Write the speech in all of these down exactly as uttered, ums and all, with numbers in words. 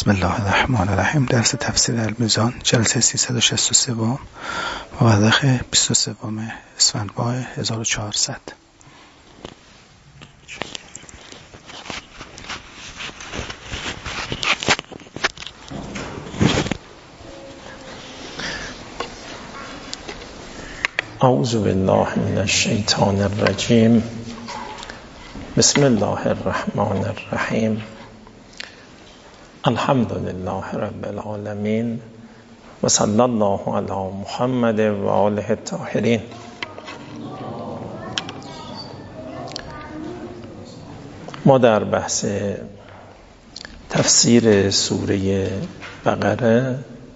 بسم الله الرحمن الرحیم. درس تفسیر المیزان، جلسه سیصد و شصت و سه، مورخ بیست و سه اسفند ماه هزار و چهارصد. اعوذ بالله من الشیطان الرجیم. بسم الله الرحمن الرحیم. الحمد لله رب العالمین و صلی الله علی محمد و آله الطاهرین. ما در بحث تفسیر سوره بقره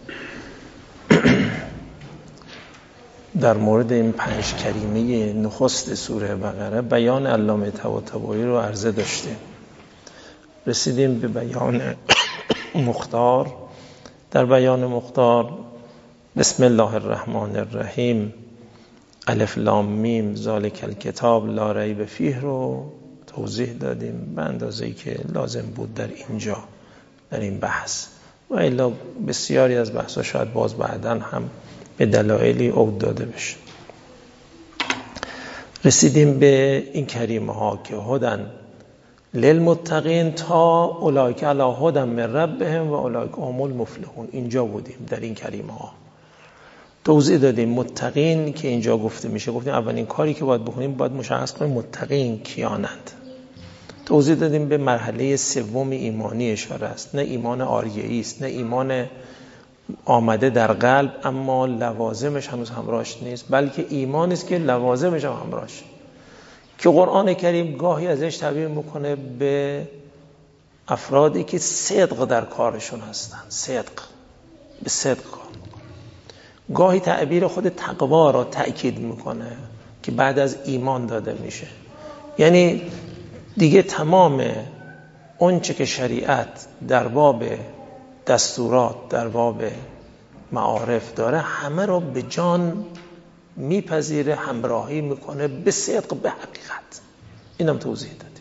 در مورد این پنج کریمه نخست سوره بقره بیان علامه طباطبایی رو عرضه داشتیم. رسیدیم به بیان مختار. در بیان مختار بسم الله الرحمن الرحیم الف لام میم ذالک الکتاب لا ریب فیه رو توضیح دادیم به اندازه‌ای که لازم بود در اینجا در این بحث، و الا بسیاری از بحث‌ها شاید باز بعداً هم به دلایلی عود داده بشه. رسیدیم به این کریمه ها که هدن للمتقین تا اولئک علی هدی من ربهم و اولئک هم المفلحون. اینجا بودیم در این کریمه ها توضیح دادیم متقین که اینجا گفته میشه. گفتیم اولین کاری که باید بکنیم باید مشخص کنیم متقین کیانند. توضیح دادیم به مرحله سوم ایمانی اشاره است، نه ایمان آریه‌ای است، نه ایمان آمده در قلب اما لوازمش هنوز همراهش نیست، بلکه ایمانی است که لوازمش هم همراهش، که قرآن کریم گاهی ازش تعبیر میکنه به افرادی که صدق در کارشون هستن، صدق به صدق کار میکنه. گاهی تعبیر خود تقوا را تأکید میکنه که بعد از ایمان داده میشه، یعنی دیگه تمام اون چه که شریعت در باب دستورات در باب معارف داره همه رو به جان میپذیره، همراهی میکنه به صدق به حقیقت. اینم توضیح دادیم.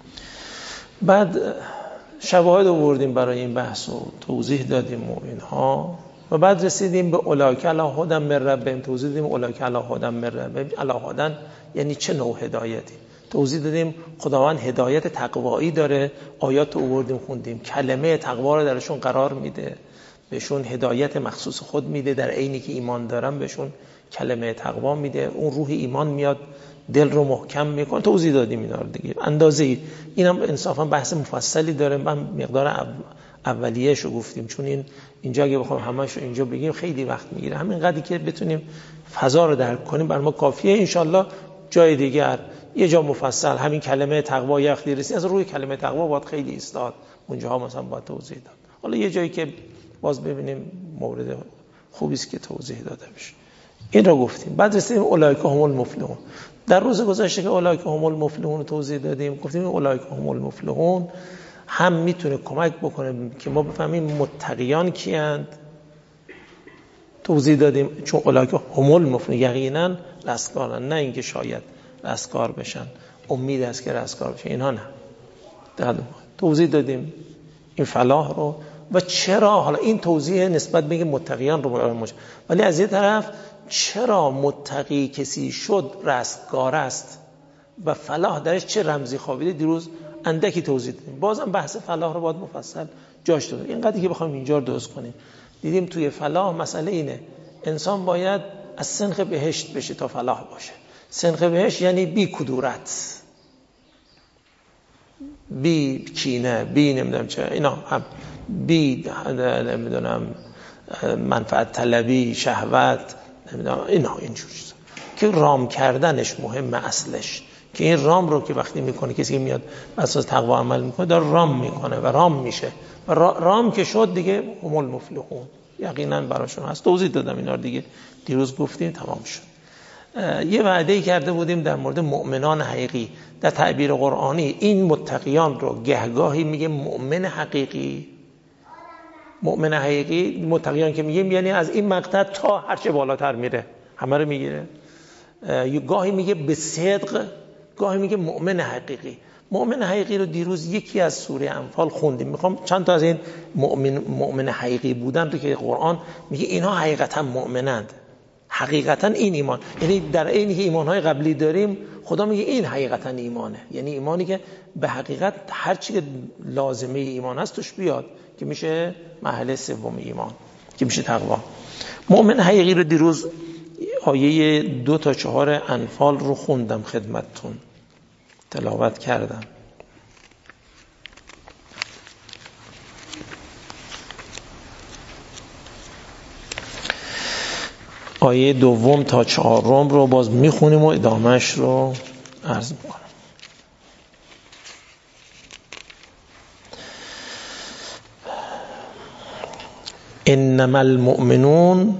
بعد شواهد آوردیم برای این بحث و توضیح دادیم و اینها، و بعد رسیدیم به اولئک علی هدی من ربهم. توضیح دادیم اولئک علی هدی من ربهم علی هدی یعنی چه نوع هدایتی. توضیح دادیم خداوند هدایت تقوایی داره، آیات آوردیم خوندیم، کلمه تقوا رو درشون قرار میده، بهشون هدایت مخصوص خود میده، در عینی که ایمان دارن بهشون کلمه تقوا میده، اون روح ایمان میاد دل رو محکم میکنه. توضیح دادیم اینا رو دیگه اندازه‌ای. اینم انصافا بحث مفصلی داره، من مقدار اولیه‌اش رو گفتیم چون این اینجا اگه بخوام همه‌شو اینجا بگیم خیلی وقت میگیره. همین قدری که بتونیم فضا رو درک کنیم بر ما کافیه. انشالله جای دیگر یه جا مفصل همین کلمه تقوا یختی رسید، از روی کلمه تقوا باید خیلی ایستاد، اونجاها مثلا باید توضیح داد. حالا یه جایی که باز ببینیم مورد خوبی است که توضیح داده بشه. این رو گفتیم. بعد رسیدیم اولئک هم المفلحون. در روز گذشته که اولئک هم المفلحون رو توضیح دادیم، گفتیم اولئک هم المفلحون هم میتونه کمک بکنه که ما بفهمیم متقیان کیند. توضیح دادیم چون اولئک هم المفلحون یقینا رستگارن، نه اینکه شاید رستگار بشن، امید است که رستگار بشن، اینها نه. توضیح دادیم این فلاح رو و چرا. حالا این توضیح نسبت به متقیان رو مش... ولی از یه طرف چرا متقی کسی شد رستگار است و فلاح درش چه رمزی خوابیده دیروز اندکی توضیح دادیم. بازم بحث فلاح رو باید مفصل جاش دادیم. اینقدر که بخوایم اینجا رو درست کنیم دیدیم توی فلاح مسئله اینه انسان باید از سنخ بهشت بشه تا فلاح باشه. سنخ بهشت یعنی بی کدورت، بی کینه، بی نمیدونم چه اینا، هم بی نمیدونم منفعت طلبی، شهوت، نمیدونم اینا، اینجور چیزا که رام کردنش مهمه اصلش. که این رام رو که وقتی میکنه کسی که میاد اساس تقوا عمل میکنه داره رام میکنه و رام میشه و رام که شد دیگه هم المفلحون یقینا براشون هست. توضیح دادم اینا رو دیگه دیروز گفتیم، تمام شد. یه وعده‌ای کرده بودیم در مورد مؤمنان حقیقی. در تعبیر قرآنی این متقیان رو گهگاهی میگه مؤمن حقیقی. مؤمن حقیقی متقیان که میگه یعنی از این مقطع تا هرچه بالاتر میره همه رو میگیره. گاهی میگه به صدق، گاهی میگه مؤمن حقیقی. مؤمن حقیقی رو دیروز یکی از سوره انفال خوندیم. میخوام چند تا از این مؤمن مؤمن حقیقی بودن رو که قرآن میگه اینها حقیقتا مؤمنند، حقیقتا این ایمان، یعنی در این که ایمانهای قبلی داریم خدا میگه این حقیقتا ایمانه، یعنی ایمانی که به حقیقت هر چی که لازمه ایمان هست توش بیاد، که میشه مرحله سوم ایمان که میشه تقوا. مؤمن حقیقی رو دیروز آیه دو تا چهار انفال رو خوندم خدمتتون، تلاوت کردم. آیه دوم تا چهارم رو باز میخونیم و ادامهش رو عرض میکنم. انما المؤمنون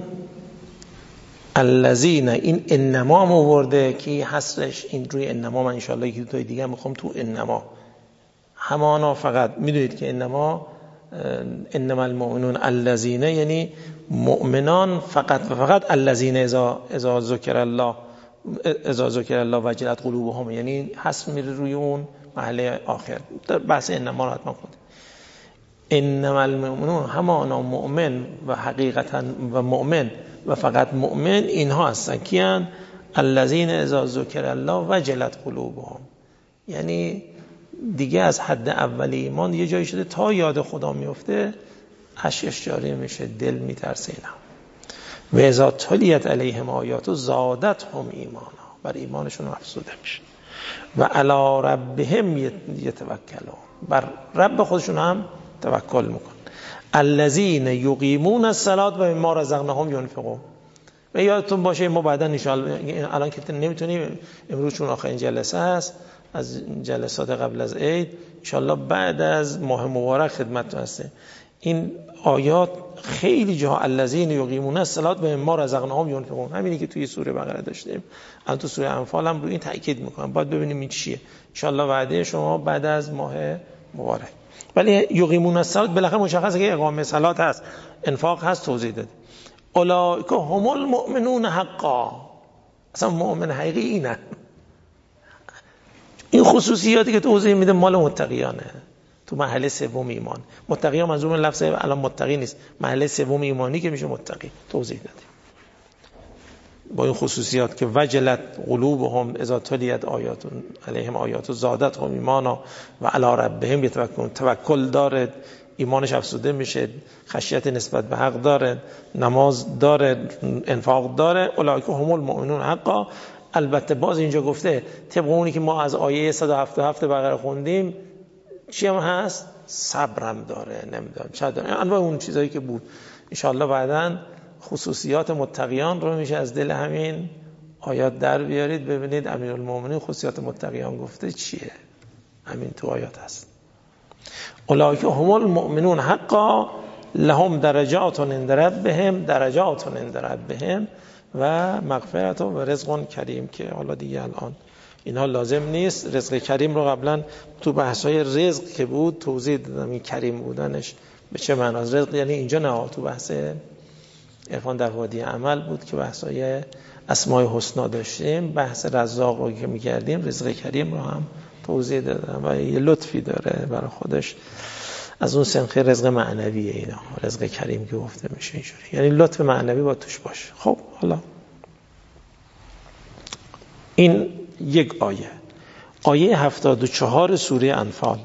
الذین، این انما هم آورده که حصرش این روی انما، من انشاءالله یکی دو تا دیگه میخوام تو انما همانا. فقط میدونید که انما انما المؤمنون الذین یعنی مؤمنان فقط و فقط الذین اذا اذا ذکر الله اذا ذکر الله وجلت قلوبهم، یعنی حصر میره روی اون محله آخر. در بحث انما رو حتما خود انما المؤمنون همانا مؤمن و حقیقتا و مؤمن و فقط مؤمن اینها هستن کیان؟ الذین اذا ذکر الله وجلت قلوبهم، یعنی دیگه از حد اول ایمان یه جایی شده تا یاد خدا میفته اشکش جاری میشه، دل میترسه. اینا و اذا تلیت علیهم آیات زادتهم ایمانا، بر ایمانشون افزوده میشه. و علی ربهم یتوکلون، بر رب خودشون هم توکل میکن. الذین یقیمون الصلاة و مما رزقناهم ينفقون. و یادتون باشه ما بعدا ان شاءالله، الان که نمیتونیم امروز چون آخرین جلسه است از جلسات قبل از عید، ان شاءالله بعد از ماه مبارک خدمتتون هستیم. این آیات خیلی جاها الذین یقیمون الصلاة و مما رزقناهم ينفقون، همینی که توی سوره بقره داشتیم، الان تو سوره انفال هم روی این تاکید میکنم. باید ببینیم این چیه. ان شاءالله وعده شما بعد از ماه مبارک. ولی یقیمون الصلاة بالاخره مشخصه که اقامه صلات هست، انفاق هست، توضیح داد. اولئک هم المؤمنون حقا، اصلا مؤمن حقیقی اینه. این خصوصیاتی که توضیح میده مال متقیانه تو مرحله سوم ایمان. متقیان منظور لفظ الان متقی نیست، مرحله سوم ایمانی که میشه متقی توضیح دادیم با این خصوصیات که وجلت قلوبهم اذا تلیت آیات علیهم آیات زادتهم ایمانا و علی ربهم یتوکلون، توکل داره، ایمانش افزوده میشه، خشیت نسبت به حق داره، نماز داره، انفاق داره. اولئک هم المؤمنون حقا. البته باز اینجا گفته طبق اونی که ما از آیه صد و هفتاد و هفت بقره خوندیم چی هم هست؟ صبرم داره، نمیدونم چه داره، انواع اون چیزایی که بود. انشاءالله بعداً خصوصیات متقیان رو میشه از دل همین آیات در بیارید، ببینید امیرالمومنین خصوصیات متقیان گفته چیه. همین تو آیات هست. اولئک هم المؤمنون حقا لهم درجات عند ربهم، درجات عند ربهم و مغفرت و رزق کریم، که حالا دیگه الان اینها لازم نیست. رزق کریم رو قبلا تو بحث‌های رزق که بود توضیح دادم، این کریم بودنش به چه معنی است. رزق یعنی اینجا نه، تو بحث عرفان در وادی عمل بود که بحث‌های اسماء حسنا داشتیم، بحث رزاق رو که می‌کردیم رزق کریم رو هم توضیح دادم و یه لطفی داره برای خودش از اون سنخ رزق معنویه. اینا رزق کریم که گفته میشه اینجوری، یعنی لطف معنوی با توش باشه. خب حالا این یک آیه، آیه هفتاد و چهار سوره انفال.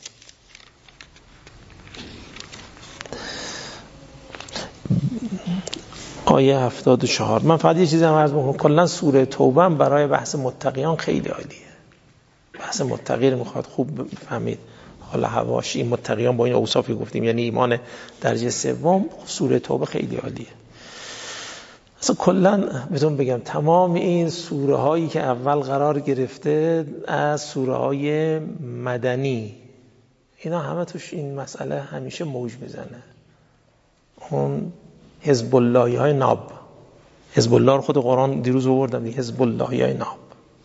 آیه هفتاد و چهار. من فقط یه چیزی هم عرض می‌کنم، کلا سوره توبه هم برای بحث متقیان خیلی عالیه. بحث متقی رو میخواد خوب بفهمید. حالا حواشی متقیان با این اوصافی گفتیم، یعنی ایمان درجه سوم، سوره توبه خیلی عالیه. اصلا کلا بهتون بگم تمام این سوره هایی که اول قرار گرفته از سوره های مدنی، اینا همه توش این مسئله همیشه موج میزنه. اون حزب اللهی های ناب، حزب الله رو خود قرآن دیروز آوردم، حزب اللهی های ناب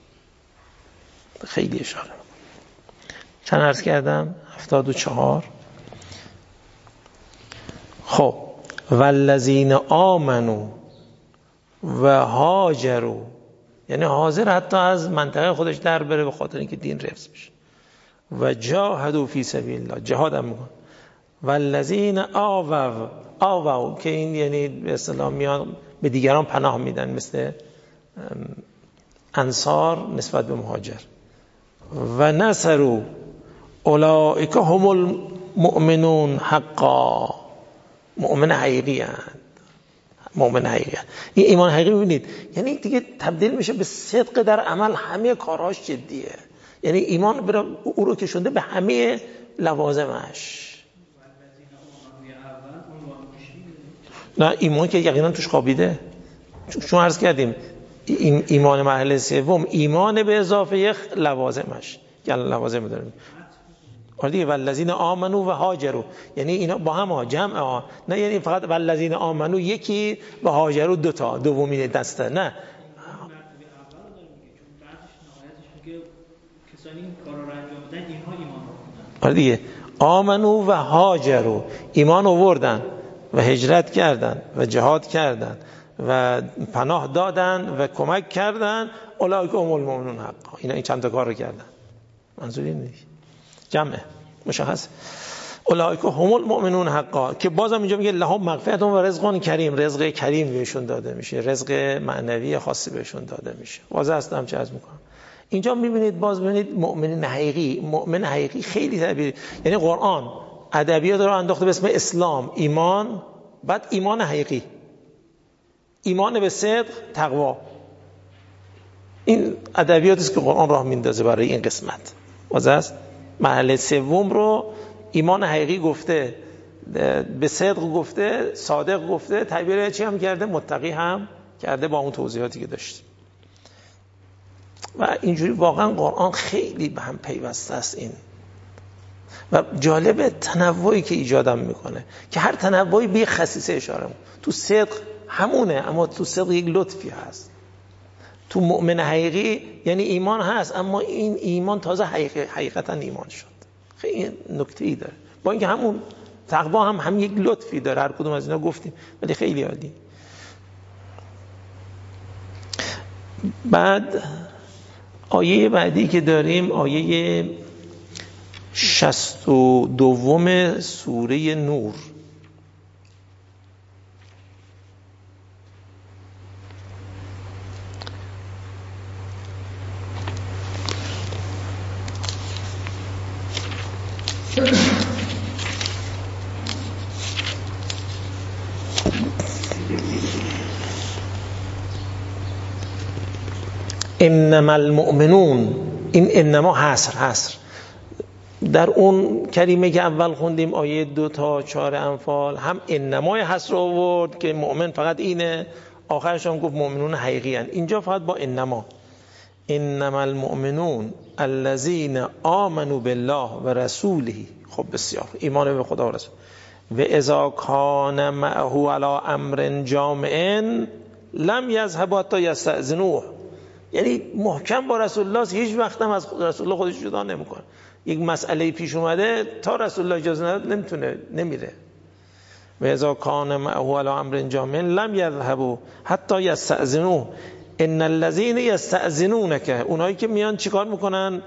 خیلی اشاره. چند عرض کردم؟ هفتاد و چهار. خب والذین آمنوا و هاجروا، یعنی حاضر حتی از منطقه خودش در بره به خاطر اینکه دین حفظ بشه. و جاهدوا فی سبیل الله، جهاد هم میکن. و الذین آووا آووا که این یعنی به اصطلاح میان به دیگران پناه میدن، مثل انصار نسبت به مهاجر. و نصروا اولئک هم المؤمنون حقا، مؤمن حقیقی هستند، مؤمن حقیقی هستند. این ایمان حقیقی ببینید یعنی دیگه تبدیل میشه به صدق در عمل، همه کارهاش جدیه، یعنی ایمان برای او رو کشونده به همه لوازمش. نه ایمان که یقینا توش خوابیده، چون عرض کردیم ایمان مرحله سوم ایمان به اضافه یک لوازمش، یعنی لوازم داریم. آره دیگه، والذین آمنو و هاجروا، یعنی اینا با هم ها، جمع ها، نه یعنی فقط والذین آمنو یکی و هاجروا دو تا، دومین دسته، نه. آره دیگه، آمنو و هاجروا، ایمان آوردن و هجرت کردن و جهاد کردن و پناه دادن و کمک کردن، اولئک هم المؤمنون حقا، اینا این چند تا کار رو کردن. منظور این نیست، جمعه مشخص. اولئک هم المؤمنون حقا که بازم اینجا میگه لهم مغفرت و رزق کریم، رزق کریم بهشون داده میشه، رزق معنوی خاصی بهشون داده میشه. واضح هستم چه عرض میکنم. اینجا میبینید، باز میبینید مؤمن حقیقی، مؤمن حقیقی خیلی تعبیر، یعنی قرآن ادبیات رو انداخته به اسم اسلام، ایمان، بعد ایمان حقیقی، ایمان به صدق، تقوا. این ادبیاتی است که قرآن راه میندازه برای این قسمت. واضح است. مرحله سوم رو ایمان حقیقی گفته، به صدق گفته، صادق گفته، تعبیر چی هم کرده؟ متقی هم کرده، با اون توضیحاتی که داشتیم. و اینجوری واقعا قرآن خیلی به هم پیوسته است این. و جالب تنوعی که ایجادم میکنه که هر تنوعی به خصیصه اشاره میکنه. تو صدق همونه، اما تو صدق یک لطفی هست. تو مؤمن حقیقی یعنی ایمان هست، اما این ایمان تازه حقیق... حقیقتا ایمان شد. خیلی نکته‌ای داره، با اینکه همون تقوا هم هم یک لطفی داره، هر کدوم از اینا گفتیم، ولی خیلی عالی. بعد آیه بعدی که داریم آیه شصت و دوم سوره نور. انما المؤمنون، این انما حصر حصر در اون کریمه که اول خوندیم آیه دو تا چهار انفال، هم انمای حصر آورد که مؤمن فقط اینه، آخرش هم گفت مؤمنون حقیقی هن. اینجا فقط با انما. انما المؤمنون الذین آمنوا بالله و رسوله. خب بسیار، ایمان به خدا و رسول. و اذا کان معه علی امر جامع لم یذهبوا حتی یستأذنوه، یعنی محکم با رسول الله، هیچ وقت هم از رسول الله خودش جدا نمیکنه. یک مسئله پیش اومده تا رسول الله اجازه نداد نمیتونه، نمیره. و اذا کان معه علی امر جامع لم یذهبوا حتی یستأذنوه ان الذين یستأذنونک، اونایی که میان چیکار میکنن؟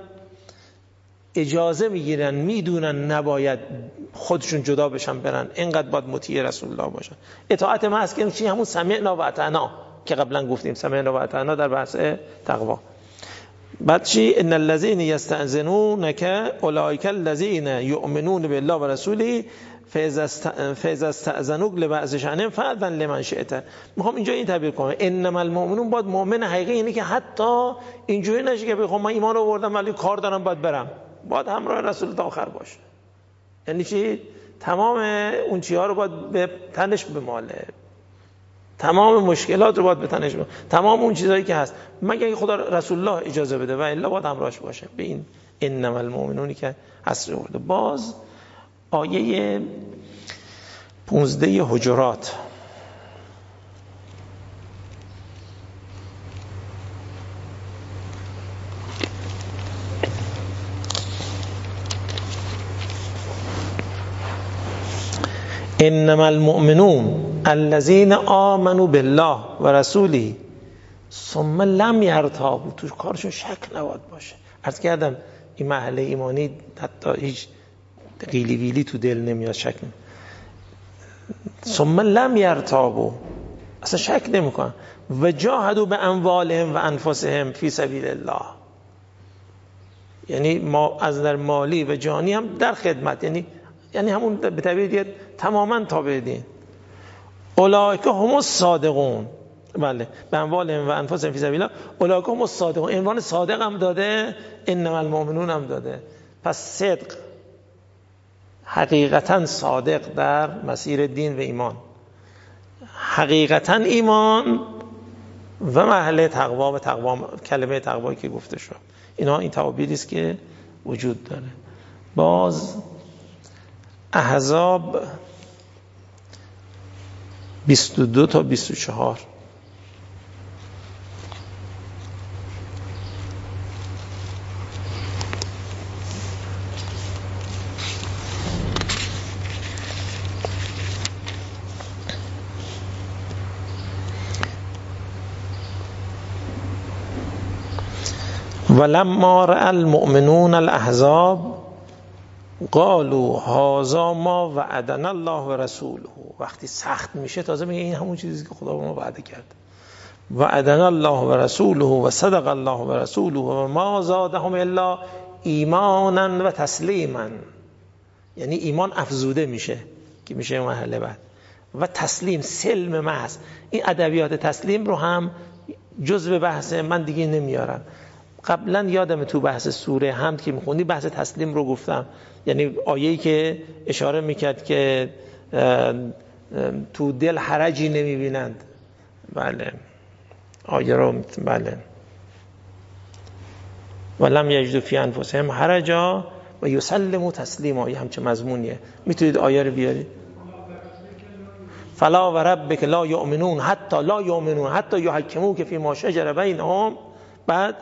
اجازه میگیرن، میدونن نباید خودشون جدا بشن برن، اینقدر باید مطیع رسول الله باشن. اطاعت محض که چی؟ همون سمعنا و اطعنا که قبلا گفتیم، سمعنا و اطعنا در بحث تقوا. بعد چی؟ ان الذين یستأذنونک اولئک الذین یؤمنون بالله و رسوله فاذا استأذنوک لبعض شأنهم فأذن لمن شئت. میخوام اینجا این تعبیر کنم، انما المؤمنون باید مؤمن حقیقی، اینه که حتی اینجوری نشه که بخوام من ایمان آوردم ولی کار دارم باید برم، باید همراه رسول تا آخر باشه. یعنی چی؟ تمام اون چیزها رو باید به تنش بماله، تمام مشکلات رو باید به تنش بماله، تمام اون چیزایی که هست، مگر اینکه خدا رسول الله اجازه بده و الا باید همراهش باشه. به این انما المؤمنونی که حصر آورده. باز آیه پونزده حجرات، انما المؤمنون الذين آمنوا بالله و رسوله ثم لم یرتابوا، تو کارشون شک نباید باشه. عرض کردم این مرحله ایمانی حتی هیچ قیلی ویلی تو دل نمیاد، شک نمی ثم لم یرتابوا، اصلا شک نمیکنن، و جاهدوا به اموالهم و انفسهم فی سبیل الله، یعنی ما از نظر مالی و جانی هم در خدمت، یعنی یعنی همون به تعبیر دیگه تماما تابع دین. اولئک هم الصادقون، بله، به اموالهم و انفسهم فی سبیل الله، اولئک هم الصادقون، عنوان صادق هم داده، انما المؤمنون هم داده. پس صدق، حقیقتا صادق در مسیر دین و ایمان، حقیقتا ایمان و محل تقوا و تقوا، کلمه تقوا که گفته شد، اینا این تعابیری است که وجود داره. باز احزاب بیست و دو تا بیست و چهار. ولما رأى المؤمنون الأحزاب قالوا هذا ما وعدنا الله و رسوله. وقتی سخت میشه تازه میگه این همون چیزی که خدا به ما وعده کرد. وعدنا الله و رسوله و صدق الله و رسوله و ما زادهم الا ایمانا و تسلیما. یعنی ایمان افزوده میشه که میشه مرحله بعد، و تسلیم، سلم محض. این ادبیات تسلیم رو هم جزء بحث من دیگه نمیارم. قبلا یادم تو بحث سوره حمد که میخوندی بحث تسلیم رو گفتم، یعنی آیه‌ای که اشاره میکرد که تو دل حرجی نمیبینند. بله آیه رو، بله، ولم یجدوا فی انفسهم حرجا و یسلموا تسلیما، یه همچه مضمونیه. میتونید آیه رو بیارید؟ فلا و ربک لا یؤمنون حتی لا یؤمنون حتی یحکموک فی ما شجر بینهم، بعد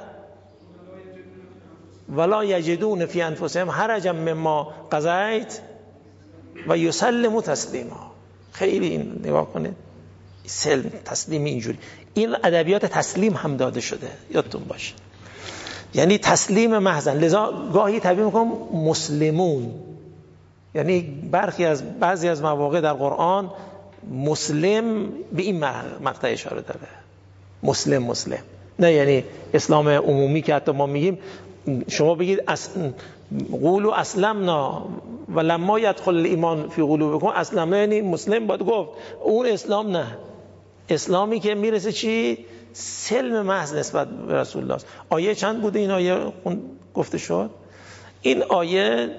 ولا یجدون فی انفسهم حرجا مما قضیت و یسلموا تسلیما. خیلی این نگاه کنید، سلم تسلیم اینجوری. این ادبیات تسلیم هم داده شده، یادتون باشه، یعنی تسلیم محضن. لذا گاهی تعبیر میکنم مسلمون، یعنی برخی از بعضی از مواقع در قرآن مسلم به این مقطع اشاره داره، مسلم مسلم، نه یعنی اسلام عمومی که حتی ما میگیم شما بگید اس... قولوا اسلمنا و لما یدخل الایمان فی قلوبکم اسلمنا، یعنی مسلم باید گفت، اون اسلام نه. اسلامی که میرسه چی؟ سلم محض نسبت به رسول الله. آیه چند بوده این آیه گفته شد؟ این آیه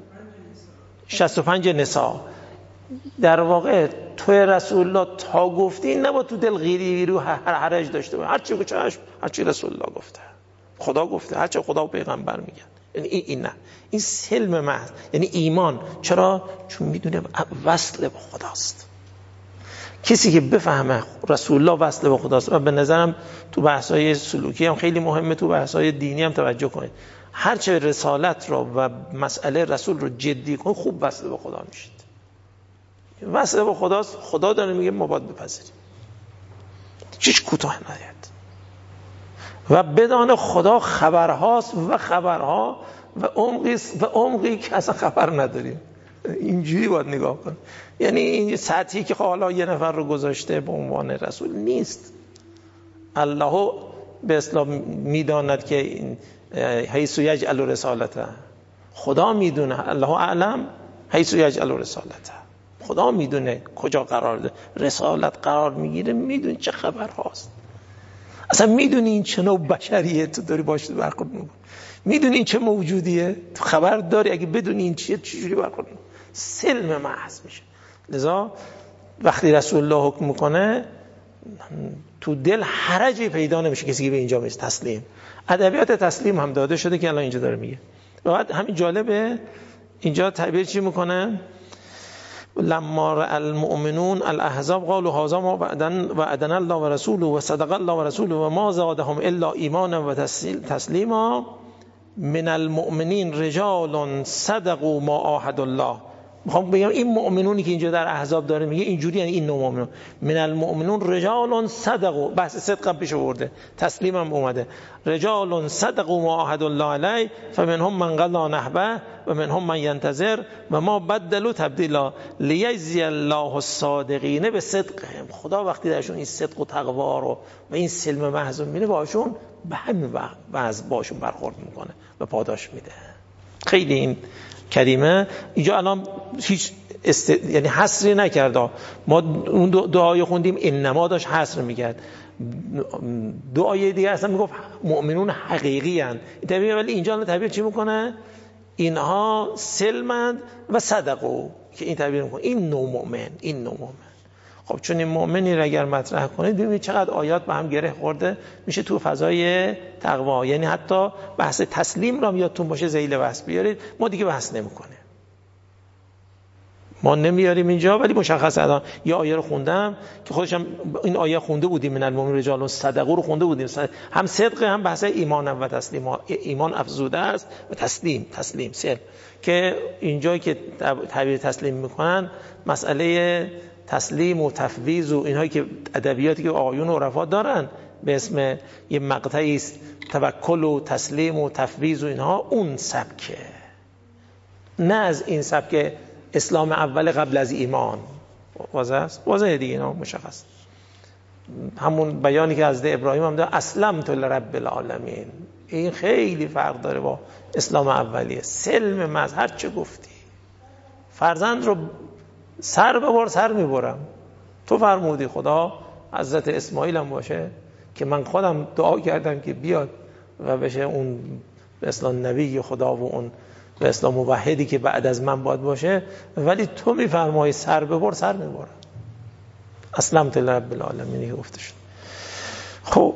شصت و پنج نساء. در واقع تو رسول الله تا گفتی نباید تو دل غیری ویرو حرج داشته باشه، هر چی که چشم، هر چی رسول الله گفته، خدا گفته، هر چی خدا و پیغمبر میگن، یعنی این این نه، این سلم محض، یعنی ایمان. چرا؟ چون میدونه وصل به خداست. کسی که بفهمه رسول الله وصل به خداست، و به نظرم تو بحث‌های سلوکی هم خیلی مهمه، تو بحث‌های دینی هم توجه کنید، هر چه رسالت رو و مسئله رسول رو جدی کنید خوب وصل به خدا میشید. وصل به خداست، خدا داره میگه ما باید بپذیریم، هیچ کوتاه نیاد. و بدان خدا خبرهاست و خبرها و عمقی و عمقی که اصلا خبر نداریم. اینجوری باید نگاه کن، یعنی این سطحی که حالا یه نفر رو گذاشته به عنوان رسول نیست. الله به اسلام میداند که این حیث یجعل رسالته، خدا میدونه، الله اعلم حیث یجعل رسالته، خدا میدونه کجا قرار ده رسالت قرار میگیره، میدونه چه خبر هاست، اصلا میدونی این چه نوع بشریه تو داری باش برخورد میکنی، میدونی این چه موجودیه، تو خبر داری، اگه بدونی این چیه چجوری برخورد میکنی، سلم محض میشه. لذا وقتی رسول الله حکم میکنه تو دل حرجی پیدا نمیشه کسی که به اینجا میشه تسلیم. ادبیات تسلیم هم داده شده که الان اینجا داره میگه. بعد همین جالبه اینجا تعبیر چی میکنه؟ لما رأى المؤمنون الاحزاب قالوا هذا ما وعدنا الله و رسوله و صدق الله و رسوله و ما زادهم الا ایمانا و تسلیما. من المؤمنین رجال صدقوا ما عاهدوا الله میخوام بگم این مؤمنونی که اینجا در احزاب داره میگه اینجوری، یعنی این نوع مؤمنون من المؤمنون رجال صدقوا، بحث صدق هم پیش آورده، تسلیم هم اومده، رجال صدقوا ما عهد الله علیه فمنهم من قضى نحبه و منهم من ينتظر و ما بدلوا تبدیلا لیجزی الله الصادقین بصدقهم. خدا وقتی درشون این صدق و تقوا رو و این سلم محض میبینه باشون به همین وضع باشون برخورد میکنه و پاداش میده. خیلی این کریمه اینجا الان هیچ است... یعنی حصری نکرده. ما اون دعای خوندیم انما داشت حصر میکرد، دعای دیگه اصلا میگفت مؤمنون حقیقی هن. طبیعی، ولی اینجا تعبیر چی میکنه؟ اینها سلمند و صدقو، که این تعبیر میکنه این نوع مؤمن، این نوع مؤمن. خب چون این مؤمنی را اگر مطرح کنید ببینید چقدر آیات با هم گره خورده میشه تو فضای تقوا. یعنی حتی بحث تسلیم را یادتون باشه ذیل بحث بیارید، ما دیگه بحث نمیکنه، ما نمیاریم اینجا. ولی مشخصه الان یه آیه رو خوندم که خودشم این آیه خونده بودیم، من المؤمنین رجال صدقوا رو خونده بودیم، هم صدق هم بحث ایمان و تسلیم، ایمان افزوده است و تسلیم، تسلیم سل که اینجا که تعبیر تسلیم میکنن مسئله تسلیم و تفویض و اینهایی که ادبیاتی که آقایون و عرفا دارن به اسم یه مقطعی است، توکل و تسلیم و تفویض و اینها، اون سبکه، نه از این سبک اسلام اول قبل از ایمان. واضح است؟ واضحه دیگه، اینا مشخص. همون بیانی که از ابراهیم هم داره اسلمت لرب العالمین، این خیلی فرق داره با اسلام اولیه. سلم محض، هر چه گفتی فرزند رو سر ببر سر میبرم. تو فرمودی خدا حضرت اسماعیل هم باشه که من خودم دعا کردم که بیاد و بشه اون به اسلام نبی خدا و اون به اسلام موحدی که بعد از من باید باشه، ولی تو میفرمایی سر ببر سر میبرم. اسلمت لرب العالمین گفته شد. خب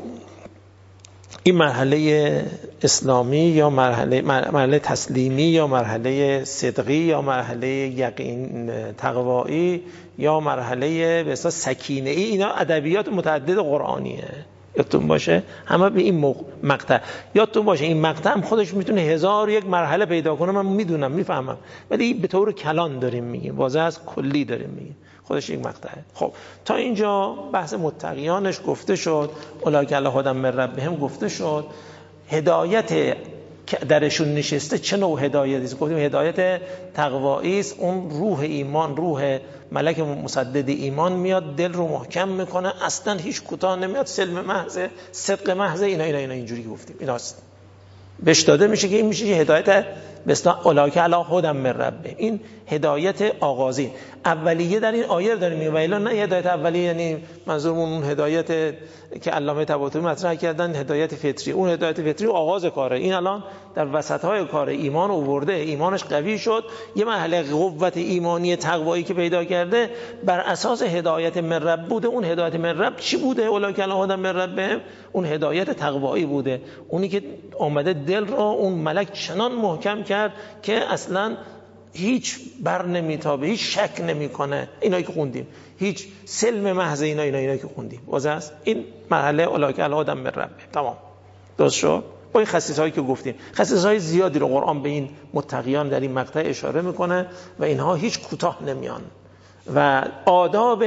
این مرحله اسلامی یا مرحله مرحله تسلیمی یا مرحله صدقی یا مرحله یقین تقوایی یا مرحله به اصطلاح سکینه ای، اینا ادبیات متعدد قرآنیه. یادتون باشه همه به این مقطع یادتون باشه این مقطع هم خودش میتونه هزار یک مرحله پیدا کنه، من میدونم میفهمم، ولی به طور کلان داریم میگیم، واضح از کلی داریم میگیم، خودش یک مقطعه. خب تا اینجا بحث متقیانش گفته شد، اولئک علی هدی من ربهم گفته شد. هدایت که درشون نشسته چه نوع هدایتی است؟ گفتیم هدایت تقوایی است. اون روح ایمان، روح ملک مصدد ایمان میاد دل رو محکم میکنه، اصلا هیچ کوتاه نمیاد، سلم محض، صدق محض، اینا اینا اینا اینجوری گفتیم ایناست. بهش داده میشه که این میشه هدایت به اصطلاح اولئک علی هدی من ربهم. این هدایت آغازین اولیه در این آیه داریم میگه، ولی نه هدایت اولیه یعنی منظورمون اون هدایت که علامه طباطبایی مطرح کردن هدایت فطری، اون هدایت فطری آغاز کاره. این الان در وسط‌های کار ایمان آورده، ایمانش قوی شد، یه مرحله قوت ایمانی تقوایی که پیدا کرده بر اساس هدایت من رب بوده. اون هدایت من رب چی بوده؟ اولئک علی هدی من ربهم، اون هدایت تقوایی بوده، اونی که آمده دل رو اون ملک چنان محکم کرد که اصلا هیچ بر نمیتابه، هیچ شک نمیکنه. اینایی که خوندیم هیچ سلم محض، اینا اینا اینا که خوندیم واضح است. این مرحله اولئک علی هدی من ربهم تمام درست شد. با این خصیصه‌هایی که گفتیم، خصیصه‌های زیادی رو قرآن به این متقیان در این مقطع اشاره میکنه و اینها هیچ کوتاه نمیان و آداب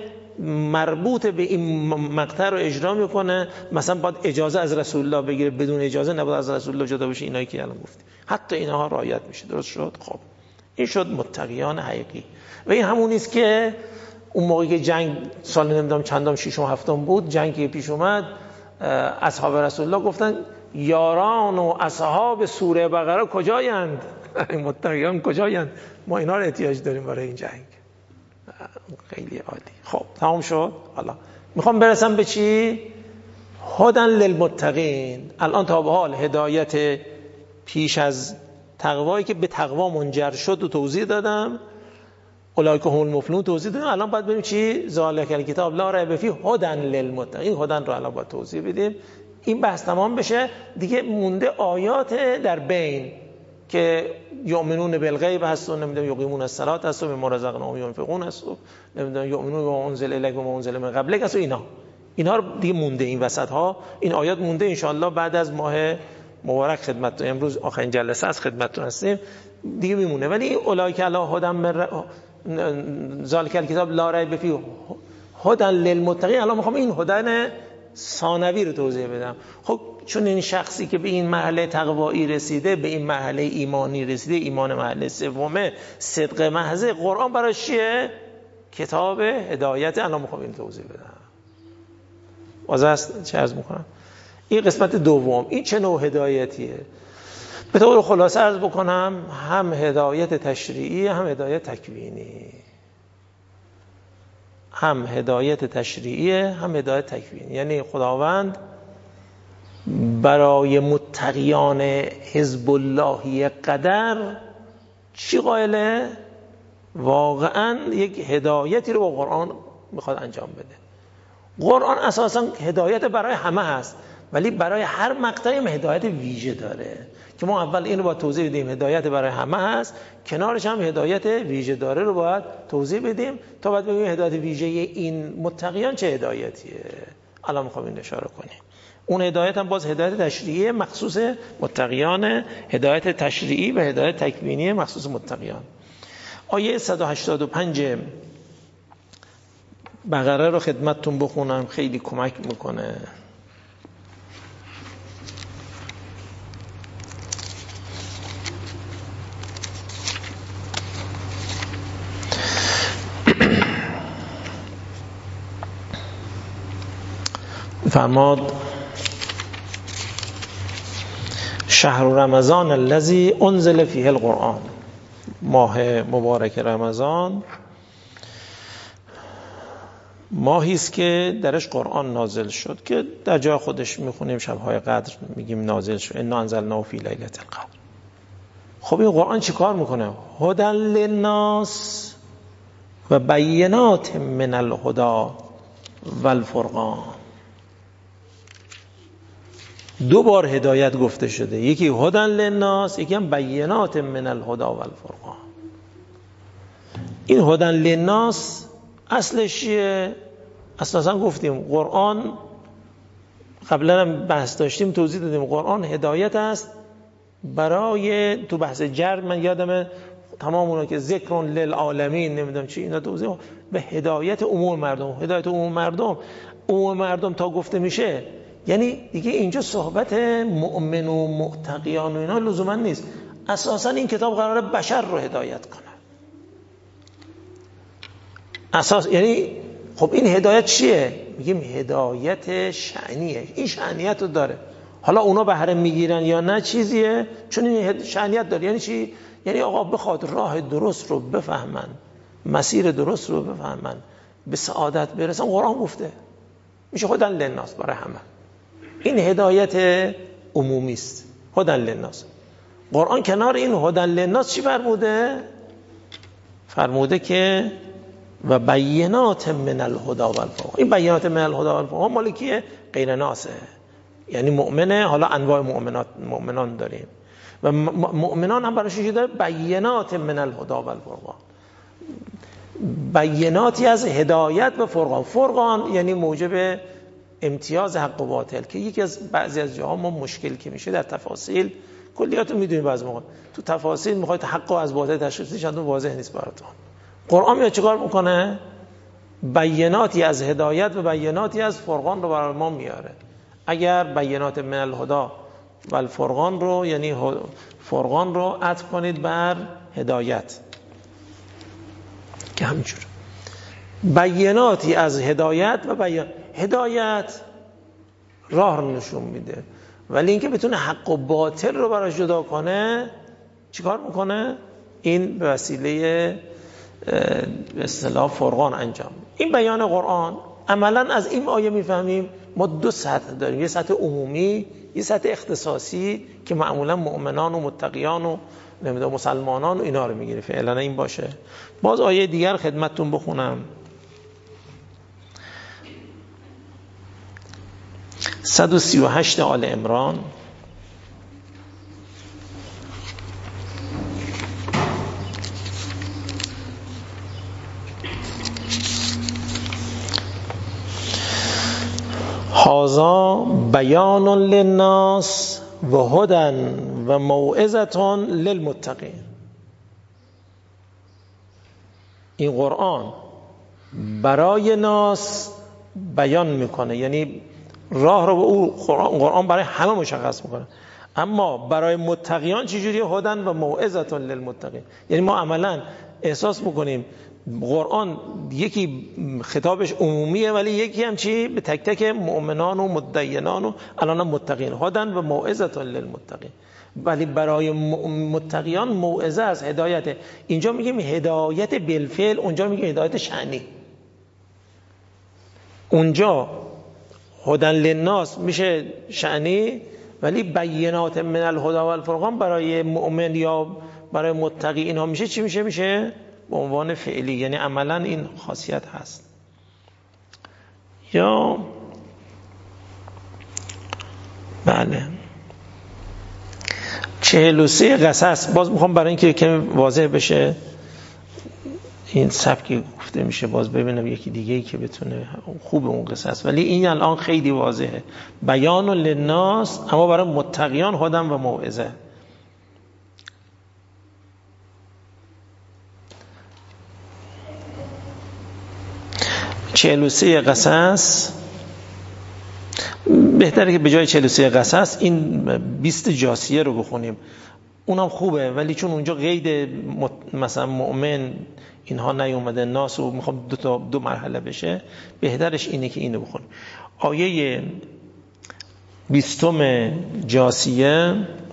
مربوط به این مقطع رو اجرا میکنه. مثلا باید اجازه از رسول الله بگیره، بدون اجازه نباید از رسول الله جدا بشه، اینایی که الان گفتیم حتی اینها رعایت میشه. درست شد. خب این شد متقیان حقیقی. و این همون است که اون موقعی که جنگ سال نمیدونم چندم ششم هفتم بود، جنگی پیش اومد، اصحاب رسول الله گفتن یاران و اصحاب سوره بقره کجایند؟ این متقیان کجایند؟ ما اینا رو احتیاج داریم برای این جنگ. خیلی عالی. خب تمام شد. حالا میخوام برسم به چی؟ هدی للمتقین. الان تا به حال هدایت پیش از تقوایی که به تقوا منجر شد و توضیح دادم، اولئک هم المفلحون توضیح دادم. الان باید ببینیم چی؟ ذالک الکتاب لا ریب فیه هدی للمتقین. هدی رو الان باید توضیح بدیم. این بحث تمام بشه دیگه، مونده آیات در بین که یؤمنون بالغیب هست و نمیدونم یقیمون الصلاة هست و مما رزقناهم ينفقون هست و نمیدونم یؤمنون بما انزل الیک و ما انزل من قبلک هست و اینا. اینها رو دیگه مونده، این وسط ها این آیات مونده. ان شاء الله بعد از ماه مبارک خدمتتون، امروز آخرین جلسه از خدمتتون هستیم دیگه میمونه. ولی اولئک علی هدی من ذالک الکتاب لا ریب فیه هدی للمتقین. الان میخوام این هدی ثانوی رو توضیح بدم. خب چون این شخصی که به این مرحله تقوایی رسیده، به این مرحله ایمانی رسیده، ایمان مرحله سومه، صدق محض، قرآن براش چیه؟ کتاب هدایت. الان میخوام این توضیح بدم. واضح است چه عرض میکنم؟ این قسمت دوم. این چه نوع هدایتیه؟ به طور خلاصه عرض بکنم، هم هدایت تشریعی، هم هدایت تکوینی. هم هدایت تشریعی، هم هدایت تکوینی. یعنی خداوند برای متقیان حزب اللهی قدر چی قائله؟ واقعا یک هدایتی رو با قرآن میخواد انجام بده. قرآن اساسا هدایت برای همه هست، ولی برای هر مقطعی هم هدایت ویژه داره که ما اول این رو باید توضیح بدیم. هدایت برای همه هست، کنارش هم هدایت ویژه داره رو باید توضیح بدیم تا بعد ببینیم هدایت ویژه این متقیان چه هدایتیه. الان میخوام این اشاره کنیم. اون هدایت هم باز هدایت تشریعی مخصوص متقیان، هدایت تشریعی و هدایت تکوینی مخصوص متقیان. آیه صد و هشتاد و پنج بقره رو خدمتتون بخونم، خیلی کمک میکنه. فرماد شهر رمضان الذی انزل فیه القرآن، ماه مبارک رمضان ماهی است که درش قرآن نازل شد، که در جای خودش میخونیم شب‌های قدر میگیم نازل شد، انا انزلناه فی لیلة القدر. خب این قرآن چی کار میکنه؟ هدی للناس و بینات من الهدی والفرقان. دو بار هدایت گفته شده، یکی هدی للناس، یکی هم بینات من الهدی والفرقان. این هدی للناس اصلش چیه؟ اصلا گفتیم قرآن، قبلا هم بحث داشتیم توضیح دادیم، قرآن هدایت است برای، تو بحث جر من یادمه تمام اونا که ذکر للعالمین نمیدونم چی اینا توضیح، به هدایت عموم مردم. هدایت عموم مردم، عموم مردم تا گفته میشه یعنی دیگه اینجا صحبت مؤمن و متقیان و اینا لزوما نیست. اساسا این کتاب قراره بشر رو هدایت کنه اساس. یعنی خب این هدایت چیه؟ میگیم هدایت شأنیه، این شأنیت رو داره. حالا اونا بهره میگیرن یا نه چیزیه، چون این شأنیت داره. یعنی چی؟ یعنی آقا بخواد راه درست رو بفهمن، مسیر درست رو بفهمن، به سعادت برسن، قرآن گفته میشه هدی للناس، برای همه. این هدایت عمومی است، هدی للناس. قرآن کنار این هدی للناس چی فرموده؟ فرموده که و بینات من الهدی والفرقان. این بینات من الهدی والفرقان مال کیه؟ غیر ناسه، یعنی مؤمنه. حالا انواع مؤمنات مؤمنان داریم و مؤمنان هم براش چی داره؟ بینات من الهدی والفرقان، بیناتی از هدایت و فرقان. فرقان یعنی موجب امتیاز حق و باطل، که یکی از بعضی از جاها ما مشکل که میشه در تفاصیل، کلیاتو میدونید بعضی موقع تو تفاصیل میخواید حق و از باطل تشخیص بدید، چندون واضح نیست براتون. قرآن میاد چیکار میکنه؟ بیناتی از هدایت و بیناتی از فرقان رو برای ما میاره. اگر بینات من الهدی و الفرقان رو، یعنی فرقان رو عطف کنید بر هدایت، که همینجور بیناتی از هدایت و بیان. هدایت راه رو نشون میده، ولی اینکه بتونه حق و باطل رو براش جدا کنه چیکار میکنه؟ این به وسیله به اصطلاح فرقان انجام. این بیان قرآن عملا از این آیه میفهمیم ما دو سطح داریم، یه سطح عمومی، یه سطح اختصاصی که معمولا مؤمنان و متقیان و نمیدونم مسلمانان و اینا رو میگیره. فعلا این باشه. باز آیه دیگر خدمتتون بخونم، صد و سی و هشت آل عمران. هذا بیان للناس و هدن و موعظة للمتقین. این قرآن برای ناس بیان میکنه، یعنی راه رو به او قرآن برای همه مشخص میکنه، اما برای متقیان چجوریه؟ هدن و موعظة للمتقین. یعنی ما عملا احساس میکنیم قرآن یکی خطابش عمومیه ولی یکی هم چی؟ به تک تک مؤمنان و متدینان و الان متقین. هدن و موعظة للمتقین، ولی برای متقیان موعظه از هدایت. اینجا میگیم هدایت بالفعل، اونجا میگیم هدایت شأنی. اونجا هدن للناس میشه شأنی، ولی بینات من الهدی و الفرقان برای مؤمن یا برای متقی اینها میشه چی میشه؟ میشه به عنوان فعلی، یعنی عملا این خاصیت هست. یا بله چهل و سه قصص، باز میخوام برای اینکه کمی واضح بشه این سبکی گفته میشه، باز ببینم یکی دیگه ای که بتونه خوب اون قصص، ولی این الان خیلی واضحه. بیان للناس، اما برای متقیان هدن و موعظه. چهل و سه قصص بهتره که به جای چهل و سه قصص این بیست جاسیه رو بخونیم، اونم خوبه، ولی چون اونجا قید مثلا مؤمن اینها نیومده، ناس و میخوام دو تا دو مرحله بشه، بهترش اینه که اینو بخونیم. آیه بیستم جاسیه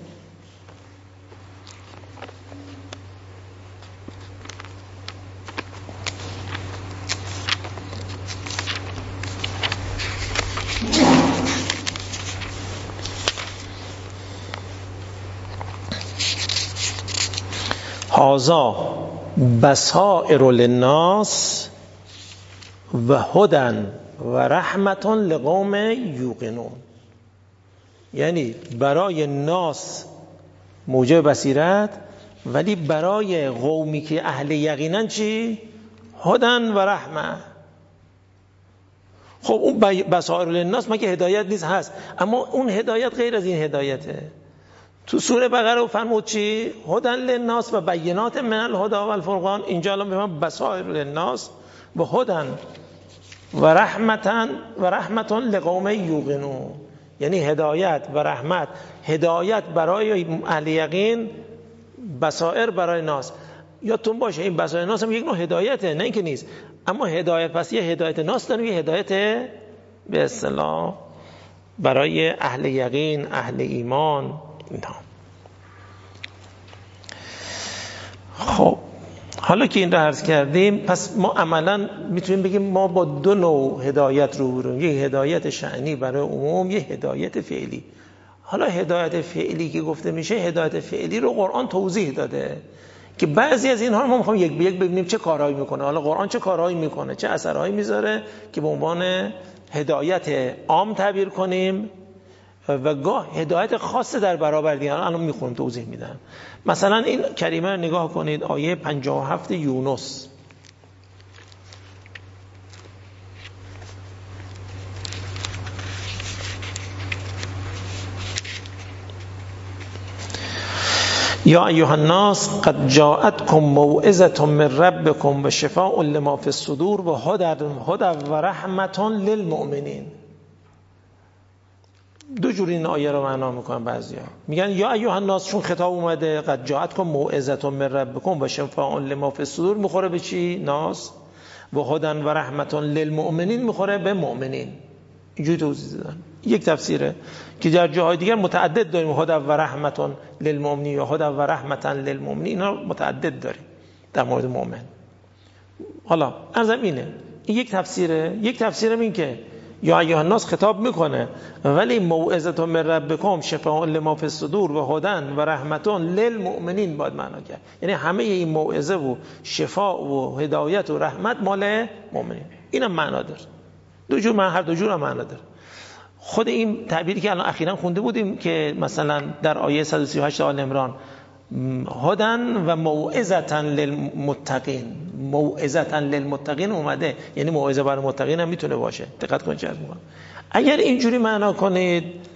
هذا بصائر للناس و هدن و رحمت لقوم یوقنون. یعنی برای ناس موجب بصیرت، ولی برای قومی که اهل یقینن چی؟ هدن و رحمت. خب اون بصائر للناس مگه هدایت نیست؟ هست، اما اون هدایت غیر از این هدایته. تو سوره بقره فرمود چی؟ هدن للناس و بینات من الهدی و الفرقان. اینجا الان به من بصائر للناس و هدن و رحمتن و رحمتون لقوم یوقنون، یعنی هدایت و رحمت. هدایت برای اهل یقین، بصائر برای ناس. یادتون باشه این بصائر ناس هم یک نوع هدایته، نه اینکه نیست، اما هدایت پس یه هدایت ناس داریم، یه هدایت به اصطلاح برای اهل یقین، اهل ایمان اینها. خب حالا که این رو عرض کردیم، پس ما عملا میتونیم بگیم ما با دو نوع هدایت رو بریم، یه هدایت شأنی برای عموم، یه هدایت فعلی. حالا هدایت فعلی که گفته میشه، هدایت فعلی رو قرآن توضیح داده که بعضی از اینها رو ما میخوایم یک به یک ببینیم چه کارهایی میکنه. حالا قرآن چه کارهایی میکنه، چه اثرهایی میذاره که به عنوان هدایت عام تعبیر کنیم و گاه هدایت خاص در برابر دیگران. الان میخونم توضیح میدم. مثلا این کریمه رو نگاه کنید، آیه پنجاه و هفت یونس. یا ایها الناس قد جاءتكم موعظة من ربكم و شفاء لما في الصدور و هدى و رحمة للمؤمنین. دو جور این آیه رو معنا میکنن بعضیا. میگن یا ایها الناس، چون خطاب اومده قد جاءتكم موعظة من ربكم و شفاء لما في الصدور، میخوره به چی؟ ناس. و هدى و رحمة للمؤمنین، میخوره به مؤمنین. اینجوری توضیح دادن. یک تفسیره که در جاهای دیگر متعدد داریم، هدى و رحمة للمؤمنین یا هدى و رحمة للمؤمنین، اینا متعدد داریم در مورد مؤمن. حالا عرضم اینه، این یک تفسیره. یک تفسیرم این که یا ایها الناس خطاب میکنه، ولی موعظة من ربکم شفاء لما فی الصدور و هدى و رحمة للمؤمنین باید معنا کرد. یعنی همه این موعظه و شفاء و هدایت و رحمت مال مؤمنین. اینم معنا داره. دو جور من هر دو جور هم معنا داره. خود این تعبیری که الان اخیراً خونده بودیم که مثلا در آیه صد و سی و هشت آل عمران هدى و موعظة للمتقین، موعظة للمتقین اومده، یعنی موعظه برای متقین هم میتونه باشه. دقت کنید چه میگم. اگر اینجوری معنا کنید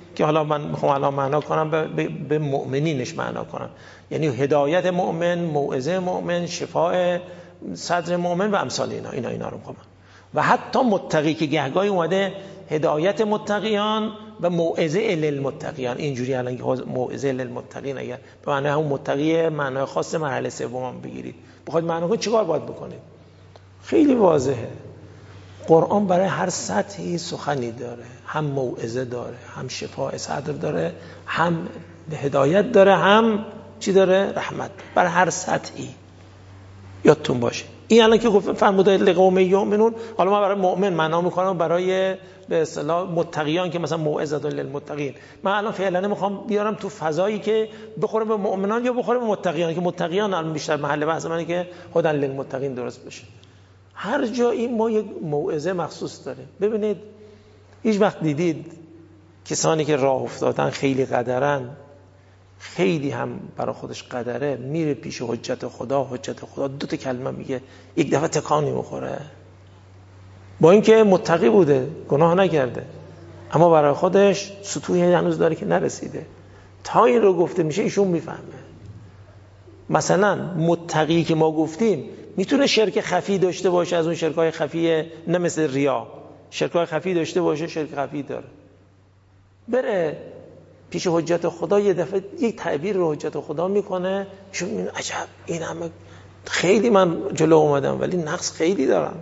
که حالا من میخوام الان معنا کنم به, به, به مؤمنینش معنا کنم، یعنی هدایت مؤمن، موعظه مؤمن، شفاء صدر مؤمن و امثال اینا اینا اینا رو میخوام. و حتی متقی که گهگاهی اومده هدایت متقیان و موعظه للمتقیان، اینجوری الان که موعظه للمتقین اگر به معنی همون متقی معنای خاص مرحله سوم بگیرید، بخواید معنا کنید چیکار باید بکنید؟ خیلی واضحه. قرآن برای هر سطحی سخنی داره، هم موعظه داره، هم شفاء صدر داره، هم هدایت داره، هم چی داره؟ رحمت. برای هر سطحی یادتون باشه. این الان که گفت فرموده لقوم یؤمنون، حالا من برای مؤمن معنا میکنم، برای به اصطلاح متقیان که مثلا موعظه للمتقین، من الان فعلا میخوام بیارم تو فضایی که بخوره به مؤمنان یا بخوره به متقیان، که متقیان الان بیشتر محل بحث منه که هدن للمتقین درست بشه. هر جایی ما یک موعظه مخصوص داره. ببینید هیچ وقت دیدید کسانی که راه افتادن خیلی قدرن، خیلی هم برای خودش قدره، میره پیش حجت خدا، حجت خدا دو تا کلمه میگه، یک دفعه تکانی میخوره، با اینکه متقی بوده، گناه نکرده، اما برای خودش سطوحی هنوز داره که نرسیده. تا این رو گفته میشه ایشون میفهمه. مثلا متقی که ما گفتیم میتونه شرک خفی داشته باشه، از اون شرکای خفی، نه مثل ریا، شرکای خفی داشته باشه، شرک خفی داره، بره پیش حجت خدا یه دفعه یک تعبیر رو حجت خدا میکنه، چون این عجب این همه خیلی من جلو اومدم ولی نقص خیلی دارم،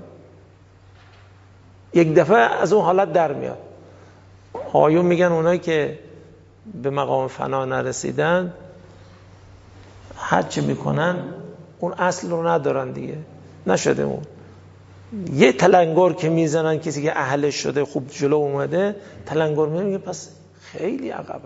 یک دفعه از اون حالت در میاد. آیون میگن اونایی که به مقام فنا نرسیدن هر چی میکنن اون اصل رو ندارن دیگه، نشده اون. یه تلنگر که میزنن کسی که اهلش شده خوب جلو اومده، تلنگر میگه پس خیلی عقبه.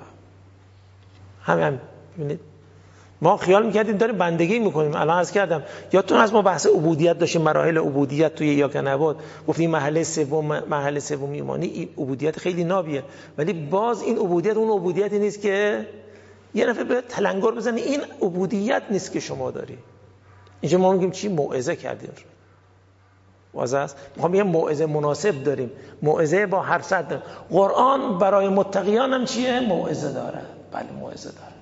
همین هم ببینید ما خیال میکردیم داریم بندگی میکنیم. الان عرض کردم یادتون از ما بحث عبودیت داشتیم، مراحل عبودیت توی یا که نبود، گفتیم مرحله سوم مرحله سوم ایمانی عبودیت خیلی نابیه، ولی باز این عبودیت اون عبودیتی نیست که یه نفر به تلنگر بزنه، این عبودیت نیست که شما داری. اینجا ما میگیم چی؟ موعظه کردیم. واضح است؟ میخوام یه موعظه مناسب داریم، موعظه با هر صد داریم. قرآن برای متقیان هم چیه؟ موعظه داره. بله موعظه داره.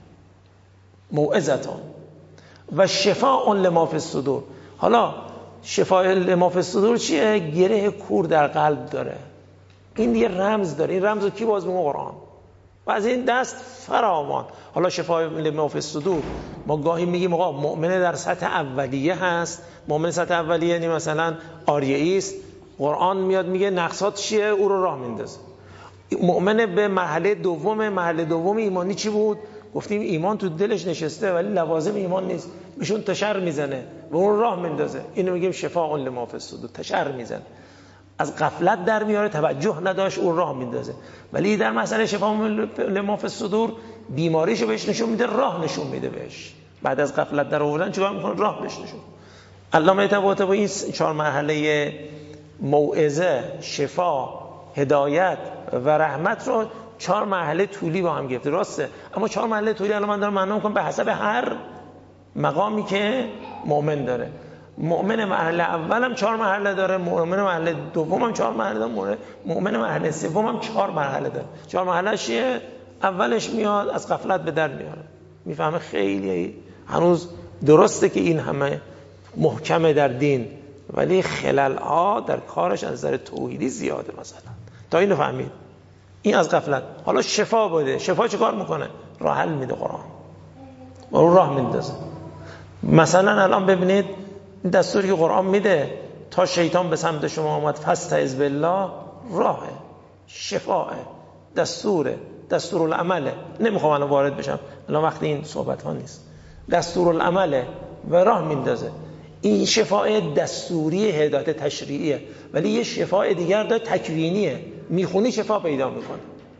موعظتون و شفاء لما فی الصدور. حالا شفاء لما فی الصدور چیه؟ گره کور در قلب داره. این یه رمز داره. این رمز رو کی باز میگه؟ قرآن. و از این دست فراوان. حالا شفاء لما فی الصدور ما گاهی میگیم آقا مؤمن در سطح اولیه هست، مؤمن سطح اولیه یعنی مثلا آریایی است، قرآن میاد میگه نقصات چیه او رو راه میندازه. مؤمن به مرحله دوم، مرحله دوم ایمانی چی بود؟ گفتیم ایمان تو دلش نشسته ولی لوازم ایمان نیست، بهشون تشر میزنه و اون راه میندازه. اینو میگیم شفاء لما فی الصدور، تشر میزنه، از غفلت در میاره، توجه نداشت اون راه میندازه. ولی در مسئله شفاء لما فی الصدور بیماریشو بهش نشون میده، راه نشون میده بهش. بعد از غفلت در آوردن چیکار میکنه؟ راه بهش نشون. علامه طباطبایی این چهار مرحله موعظه، شفا، هدایت و رحمت رو چهار مرحله طولی با هم گرفته. راسته، اما چهار مرحله طولی الان من دارم معنا میکنم به حسب هر مقامی که مؤمن داره. مؤمن مرحله اول هم چهار مرحله داره، مؤمن مرحله دوم هم چهار مرحله داره، مؤمن مرحله سوم هم چهار مرحله داره. چهار مرحله چیه؟ اولش میاد از غفلت به در میاره، میفهمه خیلی هنوز درسته که این همه محکمه در دین، ولی خلل ها در کارش از نظر توحیدی زیاده مثلا، تا اینو فهمید. این از غفلت. حالا شفا بده. شفا چه کار میکنه؟ راه حل میده قرآن، و اون راه میندازه. مثلا الان ببینید این دستوری که قرآن میده تا شیطان به سمت شما آمد فاستعذ بالله، راهه، شفاه، دستوره، دستورالعمله. نمیخوام الان وارد بشم، الان وقت این صحبت ها نیست. دستورالعمله و راه میندازه. این شفاء دستوری هدایت تشریعیه، ولی یه شفاء دیگر داره تکوینیه، میخونی شفا پیدا میکنه.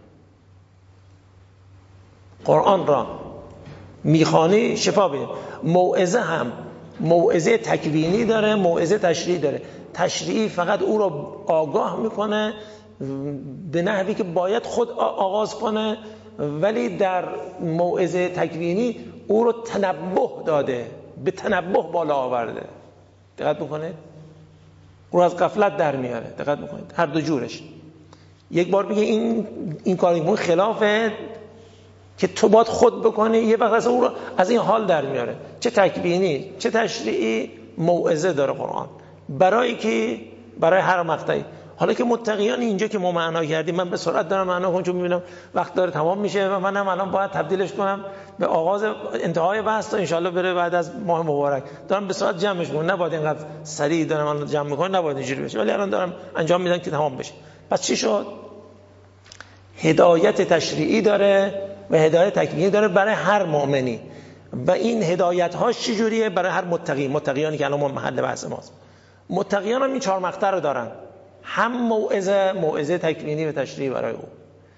قرآن را میخوانی شفا پیدا. موعظه هم موعظه تکوینی داره، موعظه تشریعی داره. تشریعی فقط او را آگاه میکنه به نحوی که باید خود آغاز کنه، ولی در موعظه تکوینی او رو تنبه داده، به تنبه بالا آورده. دقت میکنید؟ او رو از غفلت در میاره. دقت میکنید؟ هر دو جورش. یک بار میگه این این کار خلافه که تو باید خود بکنی، یه وقت از اون از این حال در میاره. چه تکوینی چه تشریعی موعظه داره قرآن برای که برای هر مقطعی. حالا که متقیان اینجا که ما معنا کردیم، من به سرعت دارم معنا کنم چون میبینم وقت داره تمام میشه و منم الان باید تبدیلش کنم به آغاز انتهای بحث تا انشالله بره بعد از ماه مبارک. دارم به سرعت جمعش میکنم، نباید اینقدر سریع دارم الان جمع میکنم، نباید اینجوری بشه، ولی الان دارم انجام میدم که تمام بشه. پس چی شد؟ هدایت تشریعی داره و هدایت تکوینی داره برای هر مؤمنی. و این هدایت هاش چه جوریه؟ برای هر متقی. متقیانی که الان محل بحث ماست. متقیان هم این چهار مقطع رو دارن، هم موعظه موعظه تکوینی و تشریعی برای او،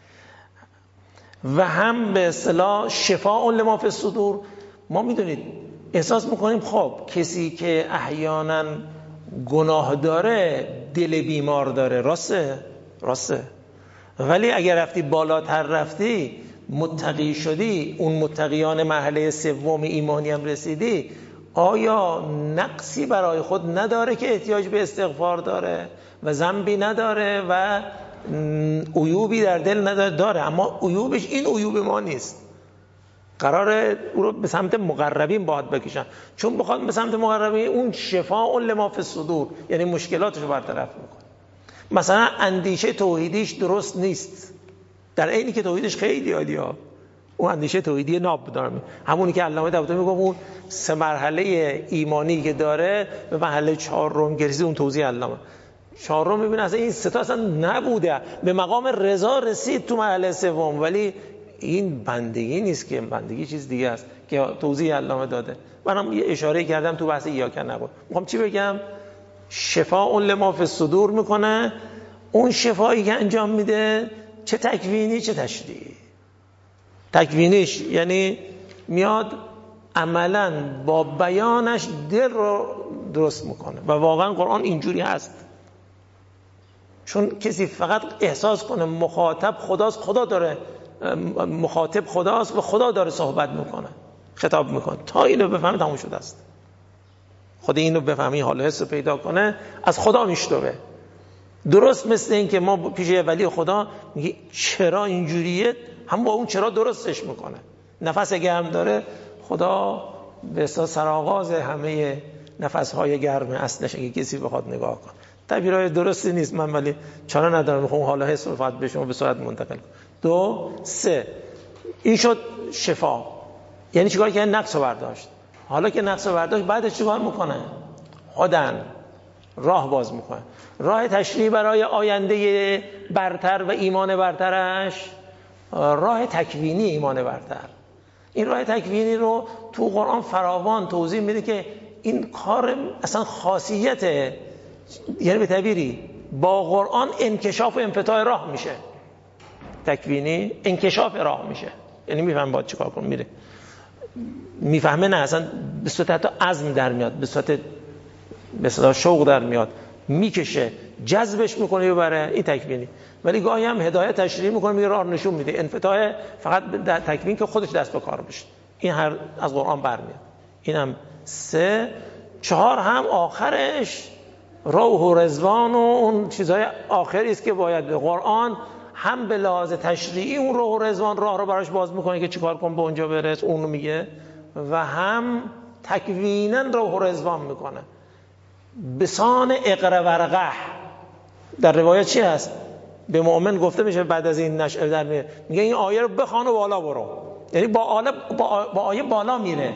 و هم به اصطلاح شفاء لما فی الصدور. ما میدونید احساس میکنیم خب کسی که احیانا گناه داره دل بیمار داره، راسته راسته ولی اگر رفتی بالاتر، رفتی متقی شدی، اون متقیان مرحله سوم ایمانی هم رسیدی، آیا نقصی برای خود نداره که احتیاج به استغفار داره و ذنبی نداره و عیوبی در دل نداره؟ داره، اما عیوبش این عیوب ما نیست. قراره او رو به سمت مقربین باید بکشن، چون بخواد به سمت مقربین اون شفاء لما فی الصدور، یعنی مشکلاتش رو برطرف میکنه. مثلا اندیشه توحیدیش درست نیست، در عینی که توحیدش خیلی عالیه، اون اندیشه توحیدی ناب داره، همونی که علامه طباطبایی میگه اون سه مرحله ایمانی که داره به مرحله چهارم گرسید. اون توضیح علامه چهارم میبینه اصلا این سه تا اصلا نبوده، به مقام رضا رسید تو مرحله سوم، ولی این بندگی نیست، که بندگی چیز دیگه است که توضیح علامه داده. منم یه اشاره کردم تو بحث ایاک نبود. میخوام چی بگم؟ شفاء لما فی الصدور میکنه. اون شفایی که انجام میده چه تکوینی چه تشریعی. تکوینیش یعنی میاد عملا با بیانش دل رو درست میکنه و واقعا قرآن اینجوری هست، چون کسی فقط احساس کنه مخاطب خداست، خدا داره مخاطب خداست و خدا داره صحبت میکنه، خطاب میکنه، تا اینو بفهمه تموم شده است. خود اینو بفهمی، حال حس رو پیدا کنه، از خدا میشنوه. درست مثل این که ما پیش ولی خدا میگه چرا اینجوریه، هم با اون چرا درستش میکنه. نفس گرم داره، خدا به اصطلاح سرآغاز همه نفسهای گرم اصلش اگه کسی بخواد نگاه کنه. تعبیرای درستی نیست من، ولی چاره ندارم، میخوام حالا حس رو فقط به شما به صورت منتقل کنم. دو سه این شد شفا. یعنی چیکار کنه؟ نقص رو برداشت. حالا که نقص رو برداشت بعدش چیکار میکنه؟ خودن راه باز میکنه. راه تشریعی برای آینده برتر و ایمان برترش راه تکوینی ایمان برتر. این راه تکوینی رو تو قرآن فراوان توضیح میده که این کار اصلا خاصیته، یعنی به تعبیری با قرآن انکشاف و انفتاح راه میشه. تکوینی انکشاف راه میشه، یعنی میفهم باید چیکار کنه، میره میفهمه، نه اصلا به صورت حتی عزم در میاد، به صورت به صورت شوق در میاد، میکشه، جذبش میکنه ببره. این تکوینی. ولی گاهی هم هدایت تشریعی میکنه، میگه راه نشون میده. انفتاح فقط در تکوین که خودش دست به کار بشه. این هر از قرآن برمیاد. اینم سه. چهار هم آخرش روح و رضوان و اون چیزهای آخری است که باید به قرآن هم به لحاظ تشریعی اون روح و رضوان راه رو براش باز میکنه که چیکار کن به اونجا برس، اون رو میگه، و هم تکوینا روح و رضوان میکنه. بسان اقرا ورقه در روایت چی هست؟ به مؤمن گفته میشه بعد از این نشأه در میگه میگه این آیه رو بخوان و بالا برو، یعنی با آیه با, با آیه بالا میره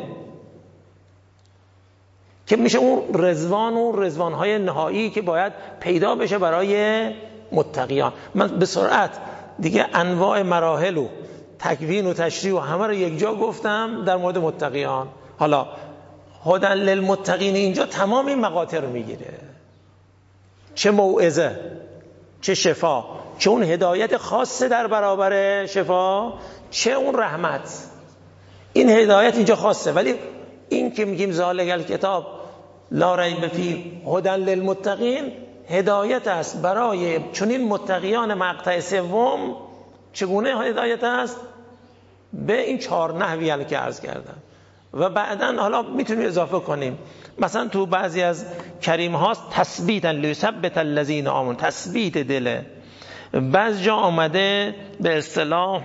که میشه اون رضوان و رضوان‌های نهایی که باید پیدا بشه برای متقیان. من به سرعت دیگه انواع مراحل و تکوین و تشریع و همه رو یک جا گفتم در مورد متقیان. حالا هدی للمتقین اینجا تمام این مقاطع رو میگیره، چه موعظه، چه شفا، چه اون هدایت خاصه در برابر شفا، چه اون رحمت. این هدایت اینجا خاصه، ولی این که میگیم ذالک الکتاب لا ریب فیه هدی للمتقین هدایت است برای چنین متقیان مقطع سوم. چگونه هدایت است؟ به این چهار نحوی که عرض کردم و بعداً حالا میتونیم اضافه کنیم. مثلا تو بعضی از کریم هاست تثبیتا لیثبت الذین آمنوا، تثبیت دله. بعض جا آمده به اصطلاح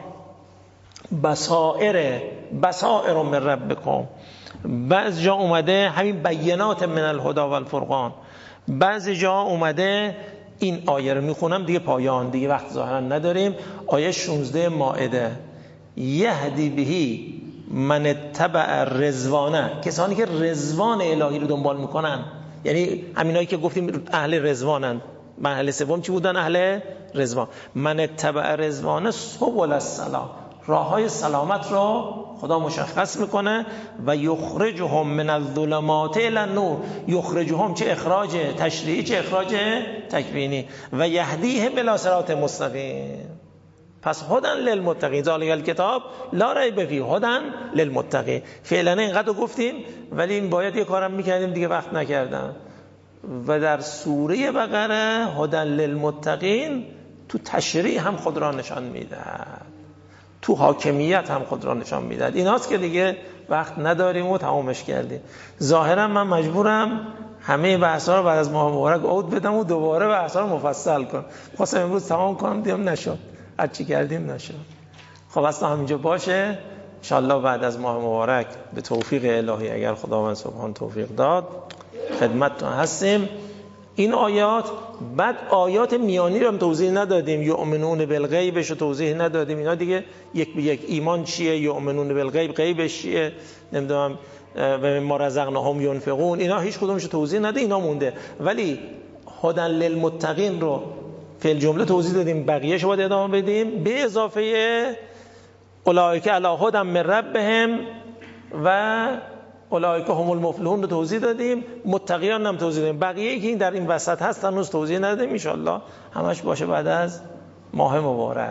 بصائر بصائر من ربکم، بعض جا اومده همین بینات من الهدی و الفرقان، بعض جا اومده این آیه رو میخونم دیگه پایان، دیگه وقت ظاهرا نداریم. آیه شانزده مائده، یهدی بهی من اتبع رضوانه، کسانی که رضوان الهی رو دنبال میکنن، یعنی همینایی که گفتیم اهل رضوانن. مرحله سوم چی بودن؟ اهل رضوان. من اتبع رضوانه سبل السلام، راههای سلامت را خدا مشخص میکنه. و یخرجهم من الظلمات الی النور، یخرجهم چه اخراج تشریعی چه اخراج تکوینی. و یهدیهم الی صراط مستقیم. پس هدن للمتقین، ذالک الکتاب لا ریب فیه هدن للمتقین. فعلا اینقدر گفتیم ولی این باید یه کارم میکردیم دیگه وقت نکردم. و در سوره بقره هدن للمتقین تو تشریع هم خود را نشان میدهد، تو حاکمیت هم خود را نشان میدهد. ایناست که دیگه وقت نداریم و تمامش کردیم. ظاهرا من مجبورم همه بحثا رو بعد از ماه مبارک عود بدم و دوباره بحثا رو مفصل کنم. خواستم امروز تمام کنم دیدم نشد، هر چی کردیم نشد. خب اصلا همینجا باشه. ان شاء الله بعد از ماه مبارک به توفیق الهی اگر خداوند سبحان توفیق داد خدمتتون هستیم. این آیات، بعد آیات میانی رو هم توضیح ندادیم، یؤمنون بالغیبش رو توضیح ندادیم. اینا دیگه یک به یک ایمان چیه، یؤمنون بالغیب غیبش چیه، نمیدونم و ما رزقناهم ينفقون، اینا هیچ کدومش رو توضیح نده، اینا مونده. ولی هدن للمتقین رو فعل جمله توضیح دادیم، بقیه‌شو باید ادامه بدیم به اضافه اولئک علی هدی من ربهم و اولئک هم المفلحون رو توضیح دادیم. متقیان هم توضیح دادیم. بقیه‌ای که این در این وسط هست هنوز توضیح ندادیم. ان شاء الله همش باشه بعد از ماه مبارک.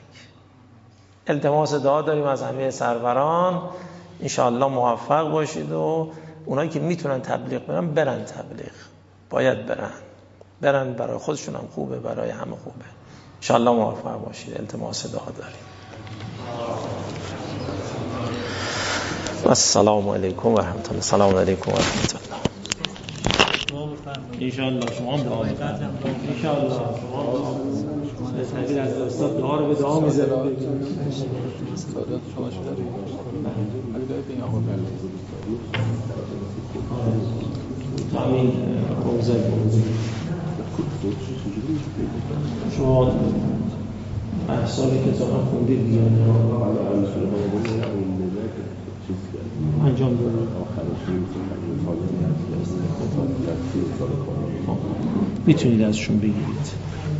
التماس دعا داریم از همه سروران ان شاء الله موفق باشید و اونایی که میتونن تبلیغ برن برن، تبلیغ باید برن برن برای خودشون هم خوبه، برای همه خوبه. ان شاء الله موفق باشید. التماس دعا داریم. السلام علیکم و رحمت الله. السلام علیکم و رحمت الله. ان شاء الله شما هم دعا می‌کنید. ان شاء الله شما به تعبیر از استاد دعا رو به دعا می‌ذارید. سعادت شما شده. همین حوزه شما احسان کتاب هم خوندید دیگه انجام دادید. میتونید ازشون بگیرید.